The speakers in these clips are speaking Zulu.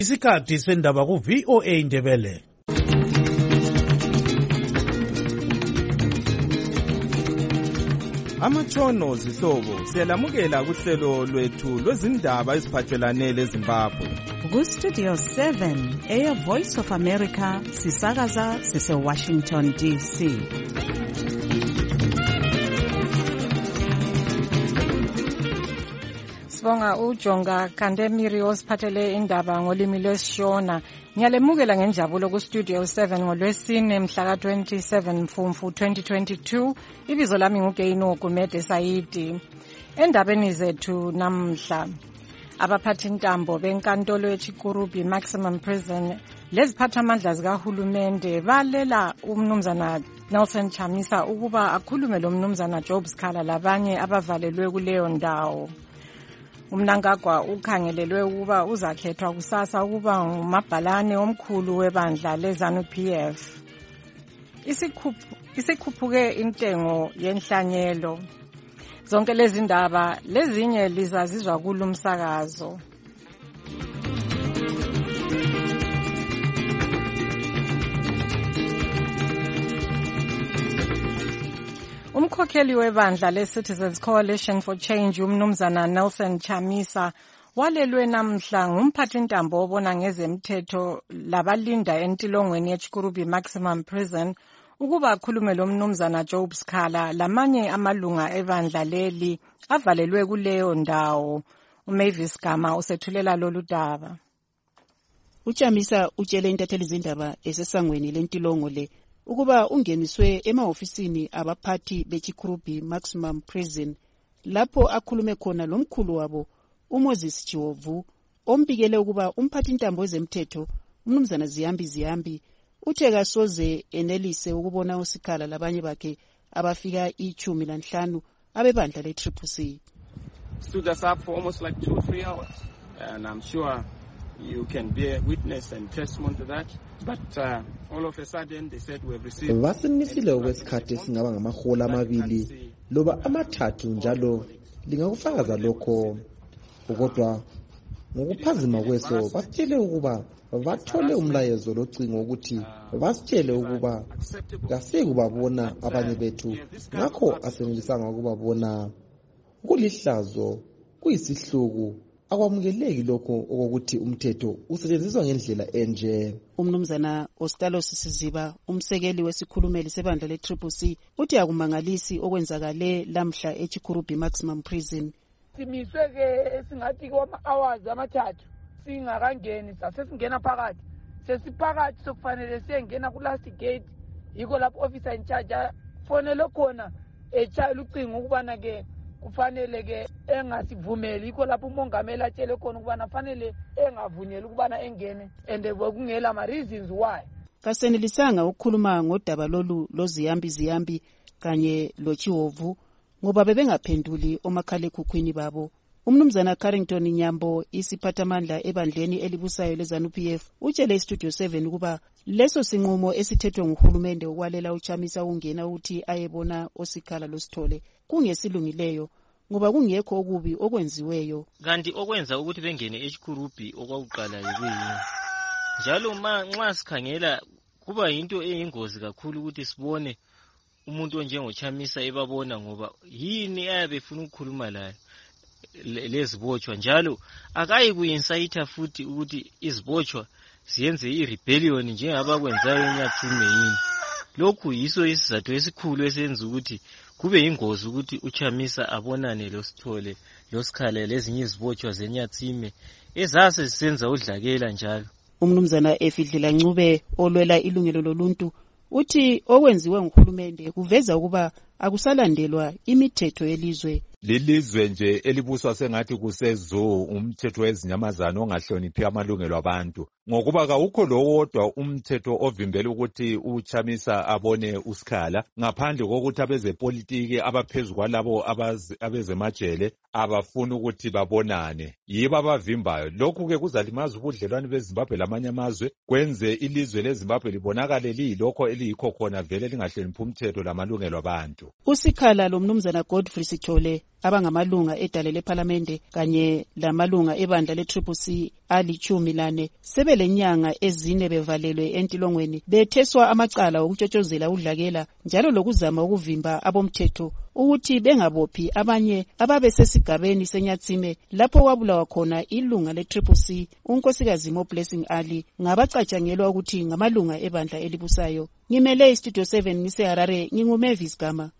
Isikhathi sendaba ku VOA Indebele. Amatshono zihlobo siyalamukela kuhlelo lwethu lwezindaba eziphathelane leZimbabwe. Ku-Studio 7 Air Voice of America sisakaza sise-Washington DC. Sibonga uJonga Kandemiri osiphathele indaba ngolimi lwesiShona. Ngiyalemukela ngenjabulo ku-Studio 7 ngolwesine mhla ka-27 Mfumfu 2022. Ibizo lami nguGeino Gumede Saidi. Endabeni zethu namhla, abaphathi intambo benkantolo eChikurubi Maximum Prison leziphathamandla zikahulumende balela umnumzana Nelson Chamisa ukuba akhulume lo mnumzana Job Sikhala labanye abavalelwe kuleyo ndawo. Umnankagwa ukhangelelwe ukuba uzakhethwa kusasa ukuba ngumabhalane omkhulu webandla leZANU-PF. Isikhuphuke intengo yenhlanyelo. Zonke lezi ndaba lezinye lizazizwa kulumsakazo. Umkhokheli webandla le-Citizens Coalition for Change umnumzana Nelson Chamisa walelwe namhla ngumphathintambo obona ngezemthetho labalinda entilongweni yeChikurubi Maximum Prison ukuba akhulume lo mnumzana Job Sikhala lamanye amalunga ebandla leli avalelwe kuleyo ndawo. uMavis Gama usethulela lolu daba. uChamisa utshele intatheli zindaba esesangweni lentilongo le ukuba ungeniswe emahofisini abaphathi beChikurubi Maximum Prison lapho akhulume khona lomkhulu wabo uMoses Chihovu ombikele ukuba umphathintambo wezemthetho umnumzana Ziyambi uthe kasoze enelise ukubona uSikhala labanye bakhe abafika 15 abebandla le-CCC. Stood us up for almost like 2-3 hours, and I'm sure you can bear witness and testimony to that. But all of a sudden they said we have received. Vasinisile okwesikhathi singaba ngamahola amabili loba amathathu njalo lingakufakaza lokho. Kodwa ngokuphazima kweso basitshele ukuba bathole umlayezo locingo ukuthi basitshele ukuba kasekubabona abanye bethu ngakho asenelisanga ukubabona. Kulihlazo kuyisihluku akwamukeleki lokho okokuthi umthetho usetshenziswa ngendlela enje. Umnumzana Ostalos Siziba umsekeli wesikhulumeli sebandla le-CCC uthi akumangalisi okwenzakale lamhla eChikurubi Maximum Prison. Simiswe ke esingathi kwama-hours amathathu singakangeni sasesingena phakathi sesiphakathi sokufanele siyengena ku-last gate yikho lapho officer in charge fonele khona etshayela ucingo ukubana ke kufanele ke engasivumeli yikho lapho umongameli atshele khona ukubana fanele engavunyeli ukubana engene and bekungela ma-reasons why. Kasenelisanga ukukhuluma ngodaba lolu loZiyambi kanye loChihovu ngoba bebengaphenduli omakhalekhukhwini babo. Umnumzana Carrington Nyambo isiphathamandla ebandleni elibusayo leZANU-PF utshele iStudio 7 ukuba leso sinqumo esithethwe nguhulumende ukwalela uChamisa ungena uthi ayebona oSikhala loSithole kungesilungileyo ngoba kungekho okubi okwenziweyo. Kanti okwenza ukuthi bengene eChikurubi okwakuqala yikuyini. Njalo nxa sikhangela kuba yinto eyingozi kakhulu ukuthi sibone umuntu onjengoChamisa ebabona ngoba yini ayabe efuna ukukhuluma laye lezibotshwa njalo akayi kuinsayitha futhi ukuthi izibotshwa siyenze i-rebellion njengabakwenzayo eNyatsime yini. Lokhu yiso isizathu esikhulu esenza ukuthi kube yingozi ukuthi uChamisa abonane loSithole loSikhala lezinye izibotshwa zeNyatsime ezase zisenza udlakela njalo. Umnumzana Efidlela Ncube olwela ilungelo loluntu uthi okwenziwe nguhulumende kuveza ukuba akusalandelwa imithetho yelizwe. Lilizwe nje elibuswa sengathi kusezoo umthetho wezinyamazana ongahloniphi amalungelo abantu ngokuba kawukho lowodwa umthetho ovimbela ukuthi uChamisa abone uSikhala ngaphandle kokuthi abezepolitiki abaphezulu kwalabo abezemajele abafuna ukuthi babonane yibo abavimbayo. Lokhu ke kuzalimaza ubudlelwane beZimbabwe lamanye amazwe kwenze ilizwe leZimbabwe libonakale liyilokho eliyikho khona vele lingahloniphi umthetho lamalungelo abantu. uSikhala lo mnumzana Godfrey Sithole abangamalunga edale lephalamende kanye lamalunga ebandla le-CCC ali-14 sebelenyanga ezine bevalelwe entilongweni betheswa amacala okutshotshozela udlakela njalo lokuzama ukuvimba abomthetho ukuthi bengabophi abanye ababesesigabeni senyatsime lapho kwabulawa khona ilunga le-CCC unkosikazi Mo-Blessing Ali ngabacatshangelwa ukuthi ngamalunga ebandla elibusayo. Ngimele iStudio 7 ngiseHarare, nginguMavis Gama.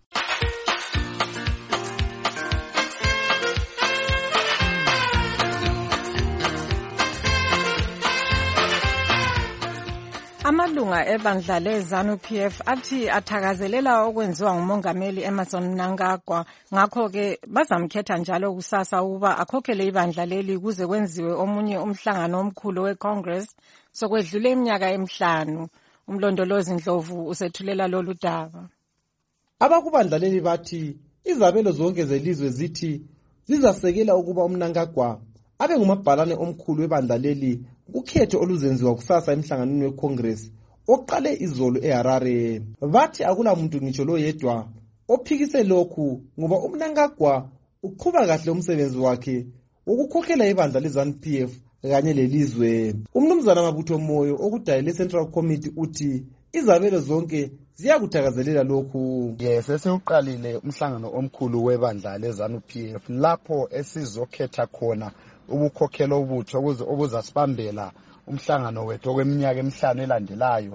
Amalunga ebandla leZANU-PF athi athakazelela okwenziwa ngumongameli Emmerson Mnangagwa, ngakho-ke bazamkhetha njalo kusasa ukuba akhokhele ibandla leli kuze kwenziwe omunye umhlangano omkhulu weCongress sokwedlula iminyaka 5. Umlondolozi Ndlovu usethulela lolu daba. Abakubandla leli bathi izabelo zonke zelizwe zithi zizasekela ukuba uMnangagwa abe ngumabhalane omkhulu webandla leli ukhetho oluzenziwa kusasa emhlanganweni weCongress oqale izolo eHarare. Bathi akula muntu ngitsho lo yedwa ophikise lokhu ngoba uMnangagwa uqhuba kahle umsebenzi wakhe ukukhokhela ibandla leZANU-PF kanye lelizwe. Umnumzana Mabutho Moyo okudayile Central Committee uthi izabelo zonke ziyakuthakazelela lokhu. Sesiuqalile umhlangano omkhulu webandla leZANU-PF lapho esizokhetha khona ubukhokhela obutsha obuzasibambela umhlangano wethu okweminyaka 5 elandelayo.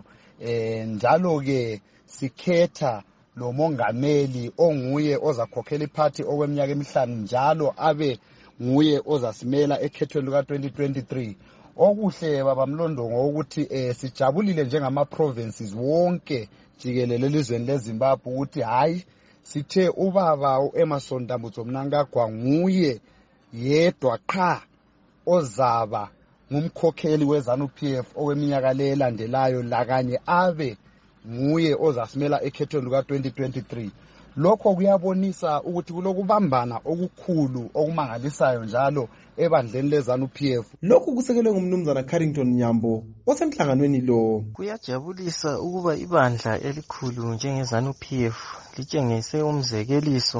Njalo ke sikhetha lo mongameli onguye ozakhokhela iphathi okweminyaka 5 njalo abe nguye ozasimela ekhethweni luka 2023. Okuhle baba Mlondongo ukuthi sijabulile njengama provinces wonke jikelele elizweni leZimbabwe ukuthi hayi sithe ubaba uEmmerson Dambudzo Mnangagwa nguye yedwa qha ozaba ngumkhokheli weZANU-PF okweminyaka le elandelayo lakanye abe nguye ozasimela ekhethweni luka 2023. Lokho kuyabonisa ukuthi kulokubambana okukhulu okumangalisayo njalo ebandleni leZANU-PF. Lokhu kusekelwe ngumnumzana Carrington Nyambo osemhlanganweni lo. Kuyajabulisa ukuba ibandla elikhulu njengeZANU-PF litshengise umzekeliso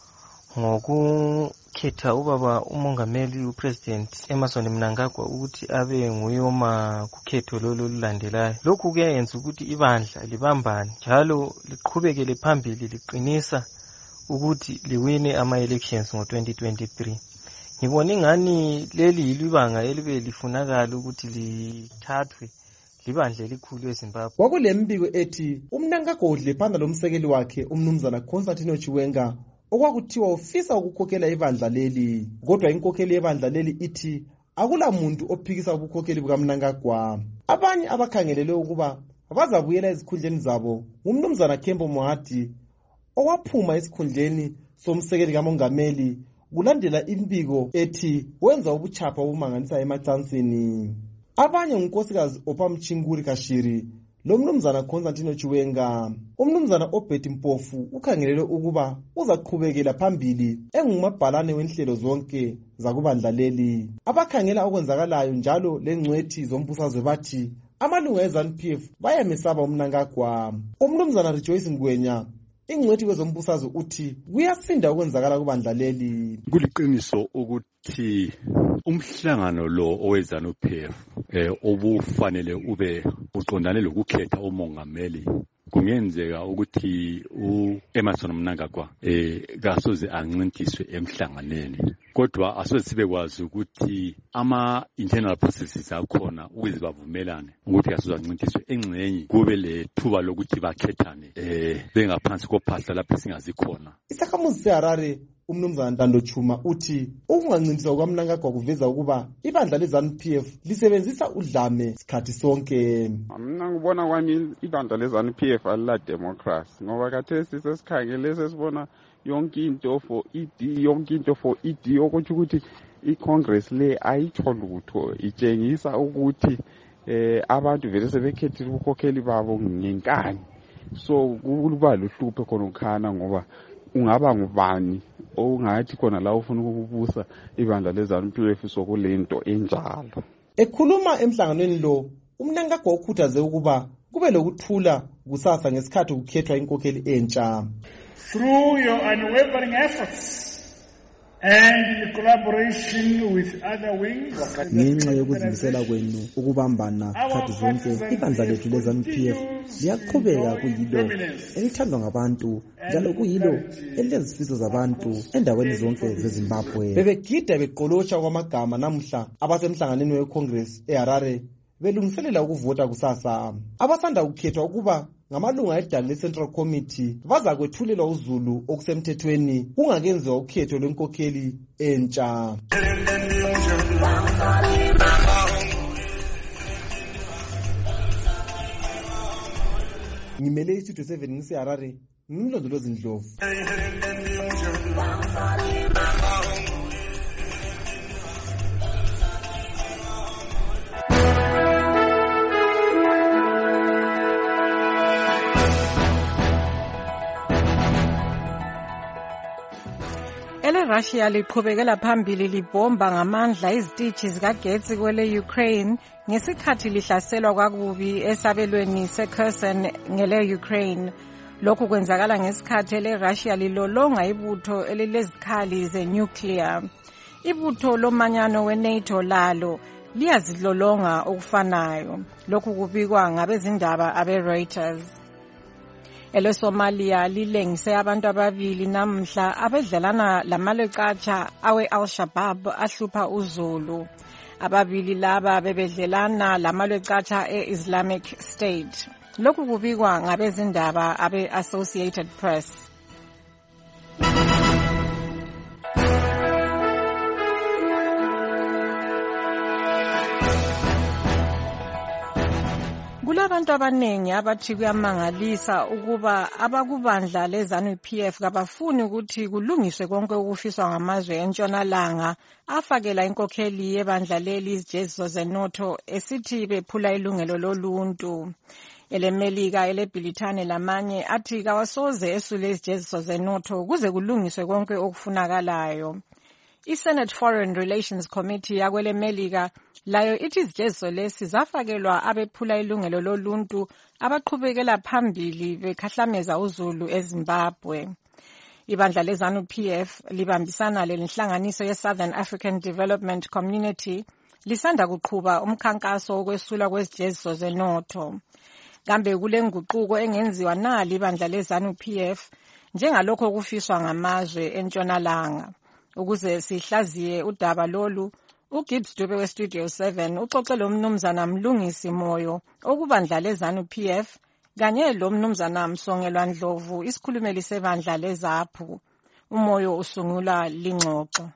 ngokukhetha ubaba umongameli upresident Emmerson Mnangagwa ukuthi abe nguyoma kukhetho lolu lulandelayo. Lokhu kuyenza ukuthi ibandla libambane njalo liqhubekele phambili liqinisa ukuthi liwine ama-elections ngo-2023. Ngibona ingani leli yilibanga elibe lifunakala ukuthi lithathwe libandla elikhulu eZimbabwe. Kwakulembiko ethi uMnangagwa udle phanda lomsekeli wakhe umnumzana Constantino Chiwenga okwakuthiwa ufisa ukukhokhela ibandla leli, kodwa inkokheli yebandla leli ithi akula muntu ophikisa ubukhokheli bukaMnangagwa. Abanye abakhangelele ukuba bazabuyela ezikhundleni zabo umnumzana Kembo Mohadi owaphuma esikhundleni somsekeli kamongameli kulandela imbiko ethi wenza ubuchapha obumanganisa emacansini. Abanye unkosikazi Ophamchinguri Kashiri lomnumzana Constantino Chiwenga. Umnumzana Obeti Mpofu ukhangelele ukuba uzaqhubekela phambili engumabhalane wenhlelo zonke zakubandla leli. Abakhangela okwenzakalayo njalo lengcwethi zombusazwe bathi amalunga eZANU-PF bayamesaba uMnangagwa. Umnumzana Rejoice Ngwenya ingcwethi kwezombusazwe uthi kuyasinda okwenzakala kubandla leli. Kuliqiniso ukuthi umhlangano lo oweZANU-PF obufanele ube uqondane lokukhetha umongameli kungenzeka ukuthi uEmmerson Mnangagwa kasoze ancintiswe emhlanganeni, kodwa asoze sibekwazi ukuthi ama-internal processes akhona ukuze bavumelane ukuthi kasoze ancintiswe engcenye kube lethuba lokuthi bakhethane bengaphansi kophahla lapho singazikhona. Isakhamuzi seHarare umnumzana Ntando Chuma uthi ukungancintiswa kwaMnangagwa kuveza ukuba ibandla leZANU-PF lisebenzisa udlame sikhathi sonke. Mina ngibona kwami ibandla leZANU-PF alila democracy ngoba khathesi sesikhangele sesibona yonke into for ED okuthi ukuthi iCongress le ayitho lutho, itshengisa ukuthi abantu vele sebekhethile ubukhokheli babo ngenkani. So kuba luhluphe khona ukhana ngoba ungaba ngubani ongathi khona la ufuna ukubusa ibandla leZANU-PF sokulento enjalo. Ekhuluma emhlanganweni lo uMnangagwa ukhuthaze ukuba kube lokuthula kusasa ngesikhathi kukhethwa inkokheli entsha. Through your unwavering efforts and in collaboration with other wings. Ngenxa yokuzimisela kwenu ukubambana khathi zonke ibandla lethu leZANU-PF liyaqhubeka kuyilo elithandwa ngabantu njalo kuyilo elilezifiso zabantu endaweni zonke zeZimbabwe. Bebegida beqolotsha kwamagama namhla abasemhlanganweni weCongress eHarare belungiselela ukuvota kusasa. Abasanda kukhethwa ukuba ngamalunga edala leCentral Committee baza kwethulelwa uzulu okusemthethweni kungakenziwa ukhetho lwenkokheli entsha. Ngimele iStudio 7 ngiseHarare, ngimlondolozi Ndlovu. Russia liqhubekela phambili libomba ngamandla izitishi zikagetsi kwele Ukraine ngesikhathi lihlaselwa kakubi esabelweni seKherson ngele Ukraine. Lokhu kwenzakala ngesikhathi Russia lilolonga ibutho elilezikhali zenuclear. Ibutho lomanyano weNATO lalo liyazilolonga okufanayo. Lokhu kubikwa ngabezindaba abeReuters. EleSomalia lilengise abantu ababili namhla abedlelana lamalecatsha awe-Al-Shabaab ahlupha uzulu. Ababili laba bebedlelana lamalecatsha e-Islamic State. Lokhu kubikwa ngabezindaba abe-Associated Press. Kulabantu abanengi abathi kuyamangalisa ukuba abakubandla leZANU-PF kabafuni ukuthi kulungiswe konke okufiswa ngamazwe entshonalanga afakela inkokheli yebandla leli izijeziso zenotho esithi bephula ilungelo loluntu. EleMelika eleBrithani lamanye athi kawasoze esule izijeziso zenotho kuze kulungiswe konke okufunakalayo. I-Senate Foreign Relations Committee yakweleMelika layo ithi izijeziso lesi zafakelwa abephula ilungelo loluntu abaqhubekela phambili bekhahlameza uzulu eZimbabwe. Ibandla leZANU-PF libambisana lenhlanganiso ye-Southern African Development Community lisanda kuqhuba umkhankaso wokwesulwa kwezijeziso zenotho. Kambe kule nguquko engenziwa nali ibandla leZANU-PF njengalokho okufiswa ngamazwe entshonalanga. Ukuze sihlaziye udaba lolu, uGibbs Dube weStudio 7 uxoxe lo mnumzana Mlungisi Moyo okubandla leZANU-PF kanye lo mnumzana Msongelwa Ndlovu isikhulumeli sebandla leZAPHU. Umoyo usungula lingxoxo.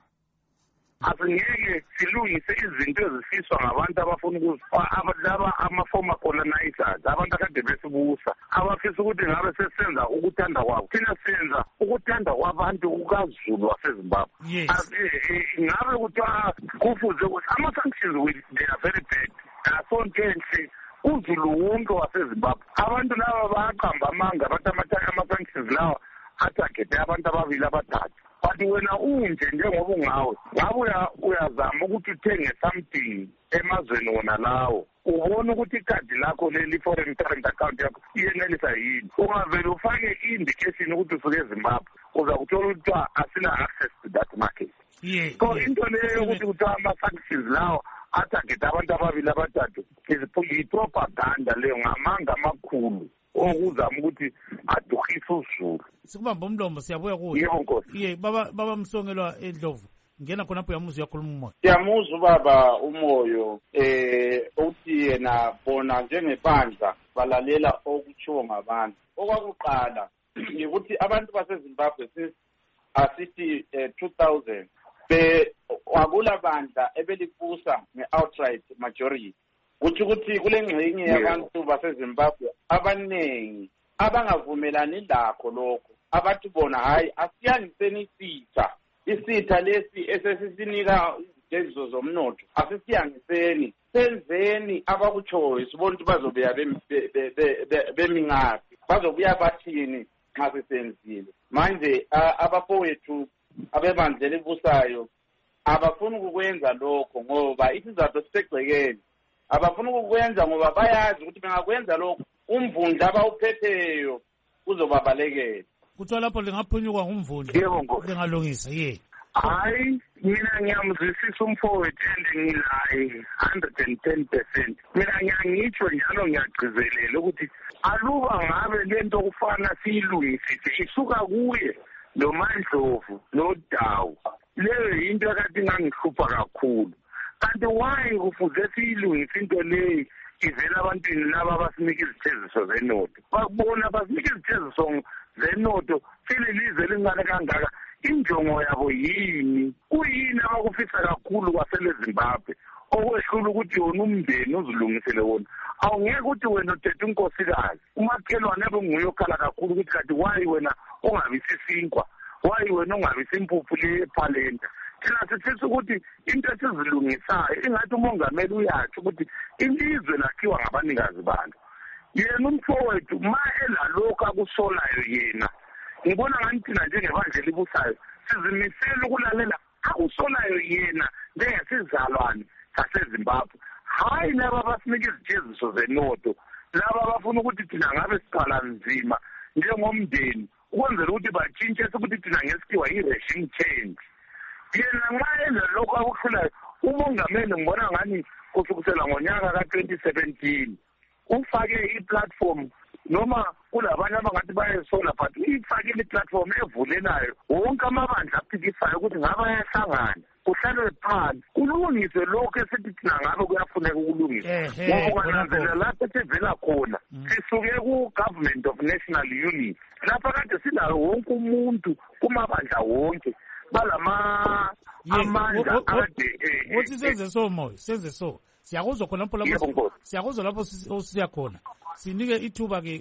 Asingeke silungise izinto ezifiswa ngabantu abafuna ukuzifaka ama-former colonizers abantu akade besibusa abafisa ukuthi ngabe sesenza ukuthanda kwabo thina senza ukuthanda kwabantu kukaZulu waseZimbabwe. Ngabe kuthiwa kufuze ukuthi ama-sanctions they are very bad asonto enhle uzulu wonke waseZimbabwe. Abantu laba bayaqamba amanga abantu ama-sanctions lawa athagete abantu ababili abathathu. But wena unje njengoba ungawe ngabe uyazama ukuthi uthenge something emazweni wona lawo ubona ukuthi ikhadi lakho leli foreign current account yakho iyenelisa yini ungavele ufake i-indication ukuthi usuke eZimbabwe uza kuthola ukuthi asina access to that market. So into leyo ukuthi kuthiwa ama-sanctions lawo athagete abantu ababili abathathu i-propaganda leyo ngamanga amakhulu okuzama ukuthi adukhise uzulu. Sikubamba umlomo siyabuya kuyo. Yebo Nkosi. Baba Msongelwa Ndlovu ngena khonapho uyamuzwa uyakhuluma umoya. Siyamuzwa baba umoyo uthi yena bona njengebandla balalela okutshiwo ngabantu. Okwakuqala ukuthi abantu baseZimbabwe asithi 2000 wakula bandla ebelibusa nge-outright majority. Ukuthi kule ngxenye yabantu baseZimbabwe abaningi abangavumelani lakho lokho abathi bona hayi asiyangiseni isitha lesi esesisinika izijeziso zomnotho asisiyangiseni senzeni abakutshoyo sibona ukuthi bazobuya bemingaphi bazobuya bathini nxa sesenzile. Manje abafowethu abebandla elibusayo abafuni ukukwenza lokho ngoba isizathu sisegcekeni. Abafuna ukukwenza ngoba bayazi ukuthi bengakwenza lokho umvundla abawuphetheyo uzobabalekela. Kuthiwa lapho lingaphunyukwa ngumvundla lingalungisa Hayi, mina ngiyamzwisisa umfowethu ngilaye 110%. Mina ngiyangitsho njalo ngiyagcizelela ukuthi aluba ngabe lento okufana siyilungisise isuka kuye noMandlovu noDawu. Leyo yinto ekade ingangihlupha kakhulu. Kanti why kufuze siyilungise into leyi ivela abantwini laba abasinika izithembiso zenoto? Bakubona basinika izithembiso zenoto sililizwe elincane kangaka. Injongo yabo yini? Kuyini abakufisa kakhulu kwasele Zimbabwe? Okwehlula ukuthi yona umndeni uzilungisele wona. Awungeke ukuthi wena uthethe unkosikazi. Umakhelwane ebunguye okhala kakhulu ukuthi kanti why wena ongabisisinkwa? Why wena ongabisa impuphu lephalenta? Thina sifisa ukuthi into esizilungisayo ingathi umongameli uyatsho ukuthi ilizwe lakhiwa ngabanikazi balo. Yena umfowethu ma elalokhu akusolayo yena. Ngibona ngani thina njengebandla elibusayo sizimisela ukulalela akusolayo yena njengesizalwane saseZimbabwe. Hayi laba abasinika izithembiso zenoto, laba abafuna ukuthi thina ngabe siqala nzima njengomndeni ukwenzela ukuthi batshintshe ukuthi thina ngesikhiwa i-regime change. Yena nxa enza lokho akuhlulayo, umongameli ngibona ngani kusukela ngonyaka ka-2017 ufake i-platform noma kulabanye abangathi bayesola but uyifakile i-platform evulelayo wonke amabandla aphikisayo ukuthi ngabe ayahlangana kuhlalwe phansi kulungiswe lokho esithi thina ngabe kuyafuneka ukulungiswa. Ngoba kwananzelela lapho esivela khona sisuke ku-Government of National Unity lapha kade silayo wonke umuntu kumabandla wonke balama amandla ade uthi senze so moyo senze so siyakuzwa khonapho lapho siyakuzwa lapho siya khona sinike ithuba ke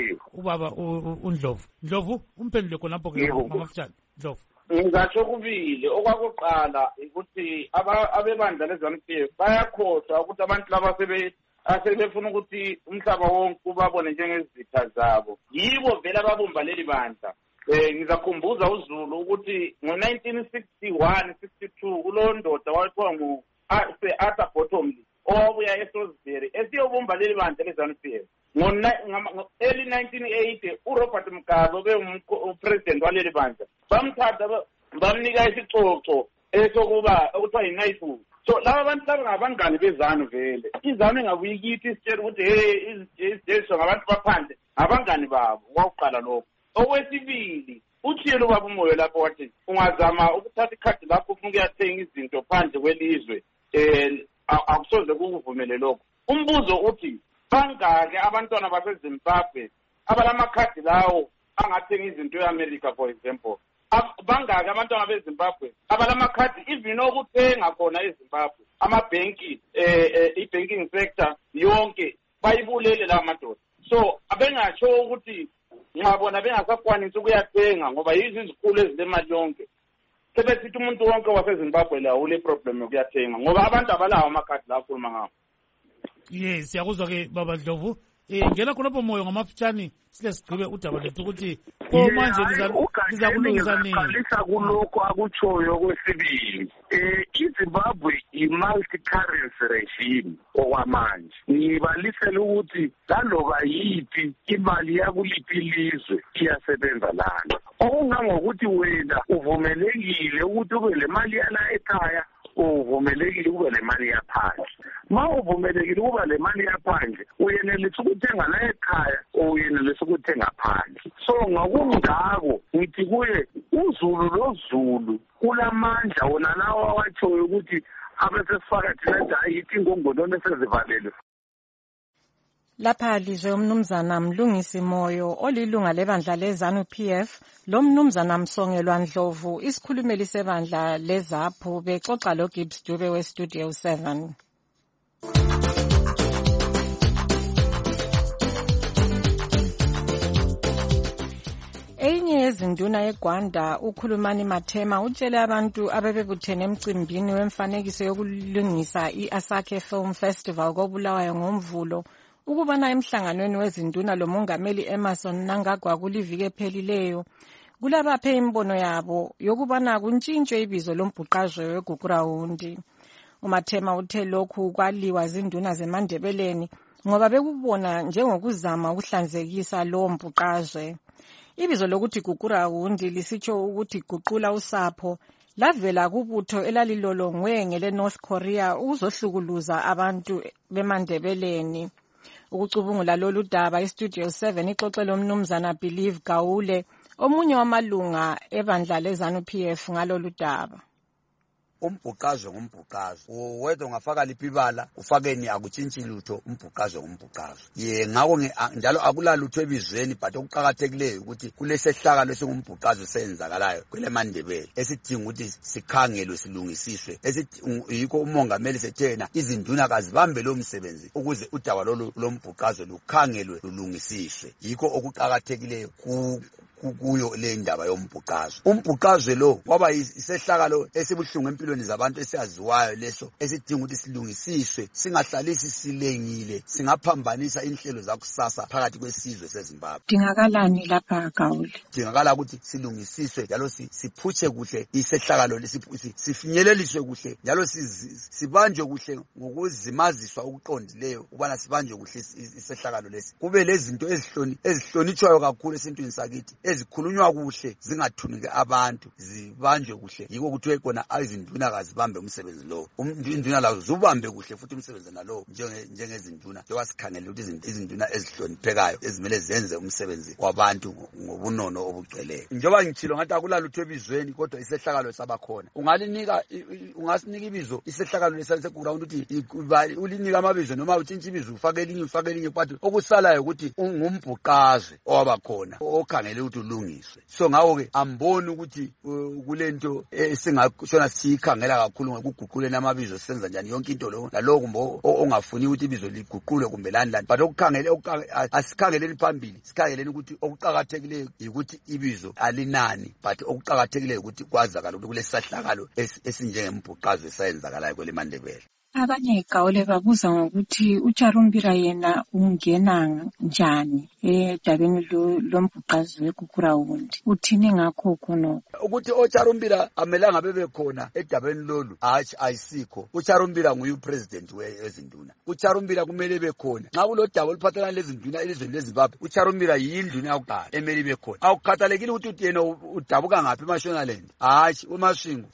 ubaba uNdlovu umphendule khonapho ke ngamafutshane Ndlovu. Ngingatsho kubili. Okwakuqala ukuthi abebandla leZANU-PF bayakhohlwa ukuthi abantu laba asebefuna ukuthi umhlaba wonke ubabone njengezitha zabo. Yibo vele ababumba leli bandla. Ngizakhumbuza uZulu ukuthi ngo-1961-62 kulondoda wayethiwa ngu-Arthur Bottomley owabuya eSalisbury esiyobumba leli bandla leZANU-PF. Ngo-early 1980 uRobert Mugabe ubeupresident waleli bandla bamthatha bamnika isicoco esokuba okuthiwa yi-knighthood. So laba abantu laba ngabangani bezanu vele. IZANU ingabuye ikithi isitshela ukuthi izideliso ngabantu baphandle abangani babo. Kwakuqala lokho. Okwesibili uthiyelo ubaba umoyo lapho wathi ungazama ukuthatha ikhadi lakho ufuna ukuyathenga izinto phandle kwelizwe akusoze kukuvumele lokho. Umbuzo uthi bangake abantwana baseZimbabwe abalamakhadi lawo angathenga izinto eAmerica for example? Bangake abantwana beZimbabwe abalamakhadi even okuthenga khona eZimbabwe amabhenki i-banking sector yonke bayibulele la madoda? So abengatsho ukuthi ngabona bengasakwanisi ukuyathenga ngoba yizo izikhulu ezilemali yonke. Sebesithi umuntu wonke waseZimbabwe la ule problem yokuyathenga ngoba abantu abalawo amakhadi la akhuluma ngawo. Yes, siyakuzwa ke baba Ndlovu. Ngena khonapho moyo ngamafutshane sile sigqibe udaba lethu ukuthi manje lizakulungisa nini? Qalisa kulokho akutshoyo kwesibili. iZimbabwe i-multi-currency regime okwamanje. Ngibalisela ukuthi laloba yiphi imali yakuliphi ilizwe iyasebenza lana. Okungangokuthi wena uvumelekile ukuthi ube le mali yala ekhaya uvumelekile ube le mali yaphandle. Ma uvumelekile ukuba le mali yaphandle uyenelisa ukuthenga la ekhaya uyenelisa ukuthenga phandle. So ngakungako ngithi kuye uZulu loZulu kulamandla wona lawa watshoyo ukuthi abesesifaka thina nje ayithi ingongolone sezivalele. Lapha lizwe umnumzana Mlungisi Moyo olilunga lebandla leZANU-PF lo mnumzana Msongelwa Ndlovu isikhulumeli sebandla leZAPHU bexoxa lo Gibbs Dube we Studio 7. Enye yezinduna eGwanda ukhulumani Mathema utshele abantu abebebuthene emcimbini wemfanekiso yokulungisa iAsake Film Festival koBulawayo ngoMvulo ukubana emhlanganweni wezinduna lomongameli Emerson Mnangagwa kuliviki ephelileyo kulabaphe imbono yabo yokubana kuntshintshwe ibizo lombhuqazwe weGugurawundi. uMathema uthe lokhu kwaliwa zinduna zeMandebeleni ngoba bekubona njengokuzama ukuhlanzekisa lo mbhuqazwe. Ibizo lokuthi Gugurawundi lisitsho ukuthi guqula usapho lavela kubutho elalilolongwe ngele North Korea ukuzohlukuluza abantu beMandebeleni. Ukucubungula lolu daba iStudio 7 ixoxele umnumzana Believe Gawule, omunye wamalunga ebandla leZANU-PF ngalolu daba. Umbhuqazwe ngumbhuqazwe, wedwa ungafaka lipibala ufakeni akutshintshi lutho. Umbhuqazwe ngumbhuqazwe ngako njalo akulalutho ebizweni, but okuqhakathekileyo ukuthi kulesehlakalo esingumbhuqazwe senzakalayo kwele Mandebele esidinga ukuthi sikhangelwe silungisiswe. Yikho umongameli sethena izinduna kazibambe lo msebenzi ukuze udaba lombhuqazwe lukhangelwe lulungisiswe. Yikho okuqhakathekileyo kuyo le ndaba yombhuqazwe. Umbhuqazwe lo kwaba isehlakalo esibuhlungu empilweni zabantu esiyaziwayo, leso esidinga ukuthi silungisiswe, singahlalisi silengile, singaphambanisa inhlelo zakusasa phakathi kwesizwe seZimbabwe. Dingakalani lapha Gawule? Dingakala ukuthi silungisiswe njalo siphutshe kuhle isehlakalo lesi, sifinyeleliswe kuhle njalo sibanjwe kuhle ngokuzimaziswa okuqondileyo ukubana sibanjwe kuhle isehlakalo lesi. Kube lezinto ezihlonitshwayo kakhulu esintwini sakithi, ezikhulunywa kuhle, zingathuniki abantu, zibanjwe kuhle. Yiko kuthiwe khona izinduna kazibambe umsebenzi lo. Induna lazo zubambe kuhle futhi umsebenzi nalo njengezinduna. Njengoba sikhangele ukuthi izinduna ezihloniphekayo ezimele zenze umsebenzi wabantu ngobunono obugcweleyo. Njengoba ngithilo ngathi akulalutho ebizweni, kodwa isehlakalo sabakhona. Ungasinika ibizo isehlakalo lesaseground ukuthi ulinika amabizo noma utshintshi ibizo ufake elinye but okusalayo ukuthi ungumbhuqazwe owabakhona okhangele ukuthi ulungiswe. So ngawo-ke amboni ukuthi kulento esingashona siyikhangela kakhulu ngokuguquleni amabizo sisenza njani yonke into lo nalowo kumbe ongafuni ukuthi ibizo liguqulwe kumbe lani, but asikhangeleni phambili, sikhangeleni ukuthi okuqhakathekileyo ukuthi ibizo alinani, but okuqhakathekileyo ukuthi kwazakala ukuthi kulesahlakalo esinjengembhuqazwe esayenzakalayo kwele Mandebele. Abanye Gawule babuza ngokuthi uCharumbira yena ungena njani edabeni lombhuqazwe weGugurawundi. Uthini ngakho khona? Ukuthi oCharumbira amelanga bebe khona edabeni lolu ayisikho. uCharumbira nguye upresident wezinduna. uCharumbira kumele bekhona. Nxa kulodaba oluphathelana lezinduna elizweni leZimbabwe, uCharumbira yinduna yakuqala emele bekhona. Awukhathalekile ukuthi yena udabuka ngaphi eMashonaland, uMasvingo.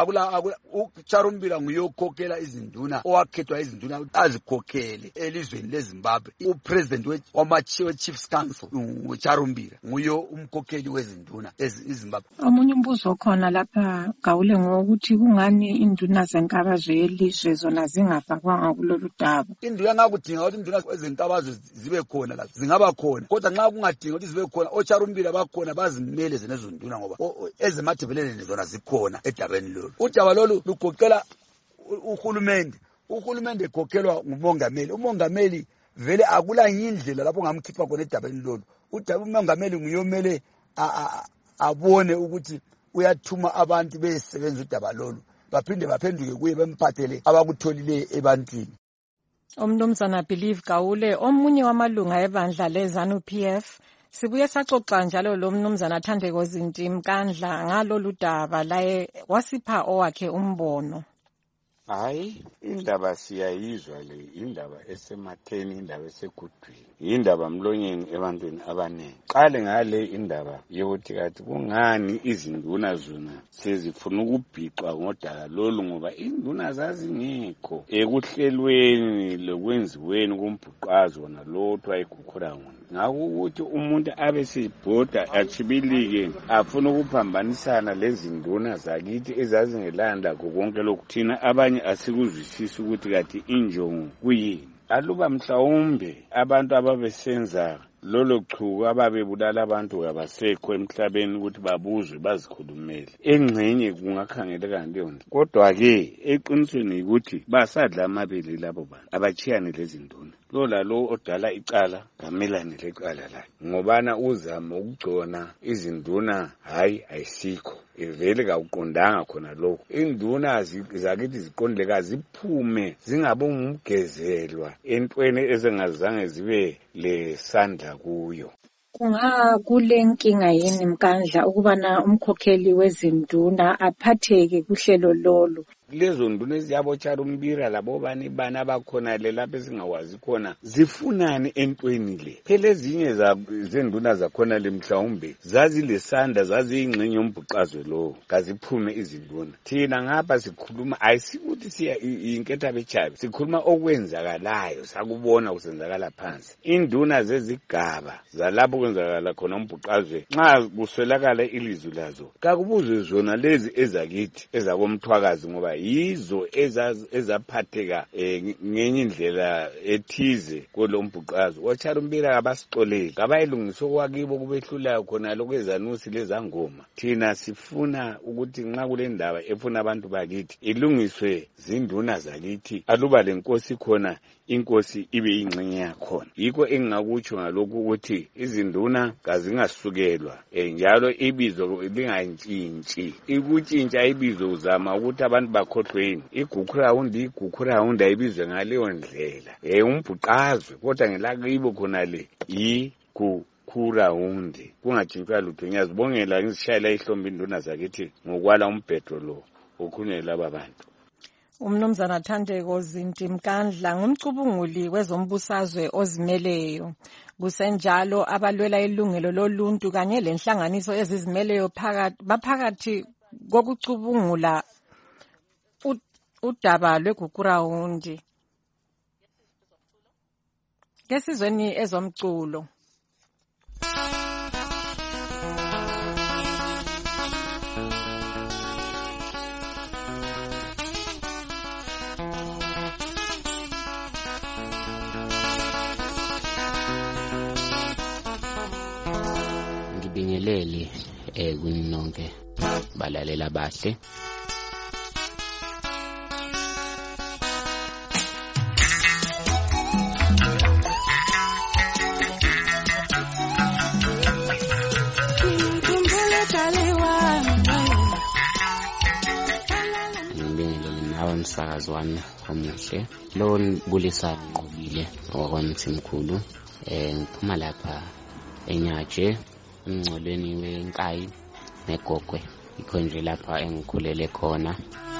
uCharumbira nguye okhokhela izinduna, owakhethwa izinduna azikhokhele elizweni leZimbabwe. Upresident wama-Chiefs Council uCharumbira nguye umkhokheli wezinduna eZimbabwe. Omunye umbuzo khona lapha Gawule ngokuthi kungani induna zenkabazwe yelizwe zona zingafakwanga kulolu daba. Induna ngakudinga ukuthi induna zenkabazwe zibe khona la, zingaba khona, kodwa nxa kungadinga ukuthi zibe khona oCharumbira bakhona bazimele zenezo nduna ngoba ezeMandebeleni zona zikhona edabeni lolu. Udaba lolu lugoqela uhulumende ekhokhelwa ngumongameli. Umongameli vele akula indlela lapho ngamkhipha khona edabeni lolu. Umongameli nguyomele abone ukuthi uyathuma abantu besebenza udaba lolu, baphinde baphenduke kuye bemphathele abakutholileyo ebantwini. Umnumzana Believe Gawule, omunye wamalunga ebandla leZANU-PF, sibuye saxoxa njalo lo mnumzana Thandeko Zinti-Mkandla ngalolu daba, laye wasipha owakhe umbono. Hayi, indaba siyayizwa le, indaba esematheni, indaba esegudwini, indaba mlonyeni ebantwini abaningi. Qale ngale indaba yokuthi kathi kungani izinduna zona sezifuna ukubhiqwa ngodaba lolu, ngoba induna zazingekho ekuhlelweni lokwenziweni kombhuqazwe wona lothu ayiGugurawundi. Ngakho ukuthi umuntu abe sebhoda achibilike afuna ukuphambanisana lezinduna zakithi ezazingelanda konke lokhu, thina abanye asikuzwisisi ukuthi kathi injongo kuyini. Aluba mhlawumbe abantu ababesenza lolo chuku ababebulala abantu abasekho emhlabeni ukuthi babuzwe bazikhulumele, engcenye kungakhangeleka leyo nto. Kodwa-ke eqinisweni ukuthi basadla amabili labo bantu abachiyane lezinduna. Lo odala icala kamelane lecala lakhe, ngobana uzama ukugcona izinduna hayi ayisikho, vele kawuqondanga khona lokho. Induna zakithi ziqondileka ziphume zingabe ngumgezelwa entweni ezingazange zibe lesandla kuyo. Kule nkinga yini Mkandla ukubana umkhokheli wezinduna aphatheke kuhlelo lolu lezo nduna eziyabotshara umbira labo bani bana abakhona le lapho esingawazi khona zifunani entweni le. Phela ezinye zenduna zakhona le mhlawumbe zazilesandla zaziyingxenye yombhuqazwe lo kaziphume izinduna. Thina ngapha sikhuluma ayisikuthi siya inketha bechabe, sikhuluma okwenzakalayo sakubona kusenzakala phansi. Induna zezigaba zalapho kwenzakala khona umbhuqazwe nxa kuswelakala ilizwi lazo kakubuzwe zona lezi ezakithi ezakomthwakazi ngoba yizo ezaphatheka ngenye indlela ethize kulo mbhuqazwe. Ocharumbira abasixoleli kabayilungiswa kwakibo kubehlulayo khona lokho ezanusi lezangoma. Thina sifuna ukuthi nxa kule ndaba efuna abantu bakithi ilungiswe zinduna zakithi, aluba lenkosi khona inkosi ibe ingxenye yakhona. Yikho engingakutsho ngalokhu ukuthi izinduna kazingasukelwa njalo ibizo lingantshintshi. Ikutshintsha ibizo uzama ukuthi abantu bakhohlweni. Igukhurahunda ayibizwe ngaleyo ndlela. Umbhuqazwe kodwa ngelakibo khona le igukhurahunde. Kungatshintshwa lutho. Ngiyazibongela ngizishayela ihlombe induna zakithi ngokwala umbhedo lo ukhunyela ababantu. Umnumzana Thandeko Zinti Mkandla ngumcubunguli wezombusazwe ozimeleyo. Kusenjalo abalwela ilungelo loluntu kanye lenhlanganiso ezizimeleyo baphakathi kokucubungula udaba lweGugurawundi. Kesizweni ezomculo. Ngibingelele kuninonke balalela bahle. Umsakazi wami omuhle lo Bulisa Nqobile okwamthimkhulu ngiphuma lapha eNyaje emngcolweni weNkayi neGogwe ikho nje lapha engikhulele khona.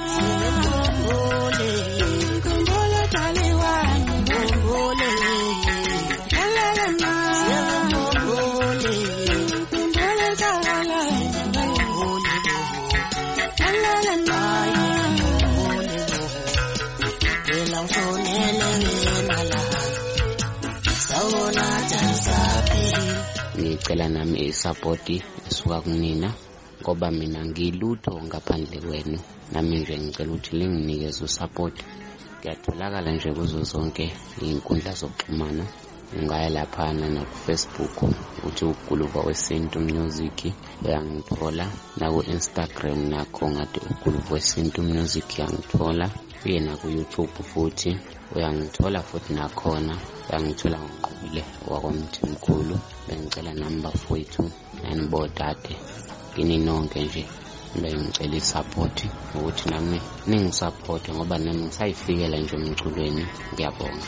Ngicela nami isupport esuka kunina ngoba mina ngilutho ngaphandle kwenu. Nami nje ngicela ukuthi linginikeze usupport. Ngiyatholakala nje kuzo zonke izinkundla zokuxhumana. Ngaya lapha na Facebook uthi uGuluva Wesintu Music uyangithola, na ku Instagram nakho ngathi uGuluva Wesintu Music uyangithola, yena ku YouTube futhi uyangithola futhi nakhona uyangithola ngoNqobile wakwamthimkhulu. Bengicela number fowethu nanibodade kini nonke nje bengicela isupport ukuthi nami ningisupport ngoba nami ngisayifikela nje emculweni. Ngiyabonga.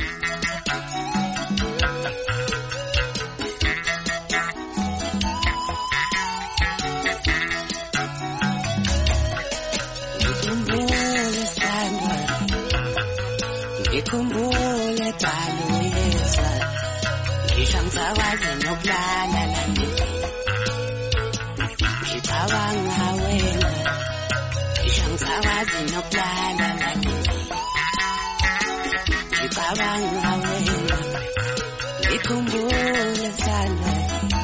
Ngikhumbule dalo yeza ngishangisawazi nokulala lami ngicabanga wena ngishangisawazi nokulala lami ngicabanga wena ngikhumbule dalo.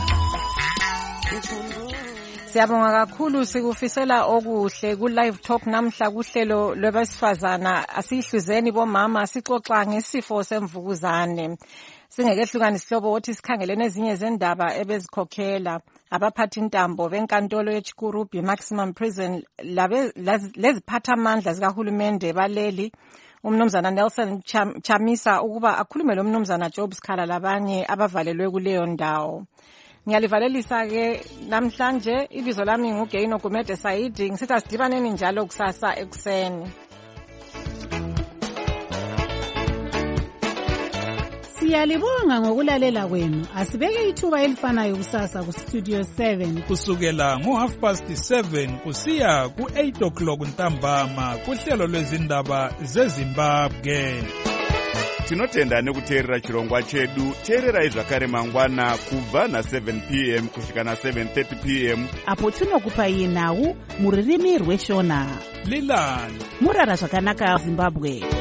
Siyabonga kakhulu, sikufisela okuhle ku live talk namhla kuhlelo lwabesifazana. Asihluzeni bomama sixoxa ngesifo semvukuzane. Singekehlukana isihlobo othi sikhangelene ezinye zendaba ebezikhokhela abaphathi intambo benkantolo yeChikurubi Maximum Prison leziphatha amandla zikahulumende baleli umnumzana Nelson Chamisa ukuba akhulume lo mnumzana Job Sikhala labanye abavalelwe kuleyo ndawo. Ngiyalivalelisa ke namhlanje. Ibizo lami nguGaino Gumede Saidi. Ngisithi asidibaneni njalo kusasa ekuseni. Siyalibonga ngokulalela kwenu. Asibeke ithuba elifanayo kusasa ku Studio 7 kusukela ngo7:30 kusiya ku8 o'clock ntambama kuhlelo lwezindaba zeZimbabwe. Tinotenda nekuteerera chirongwa chedu. Teererai zvakare mangwana kubva na7 p.m. kusvika na7:30 p.m. apo tinokupai nhau muririmi rweshona. Lilani murara zvakanaka Zimbabwe.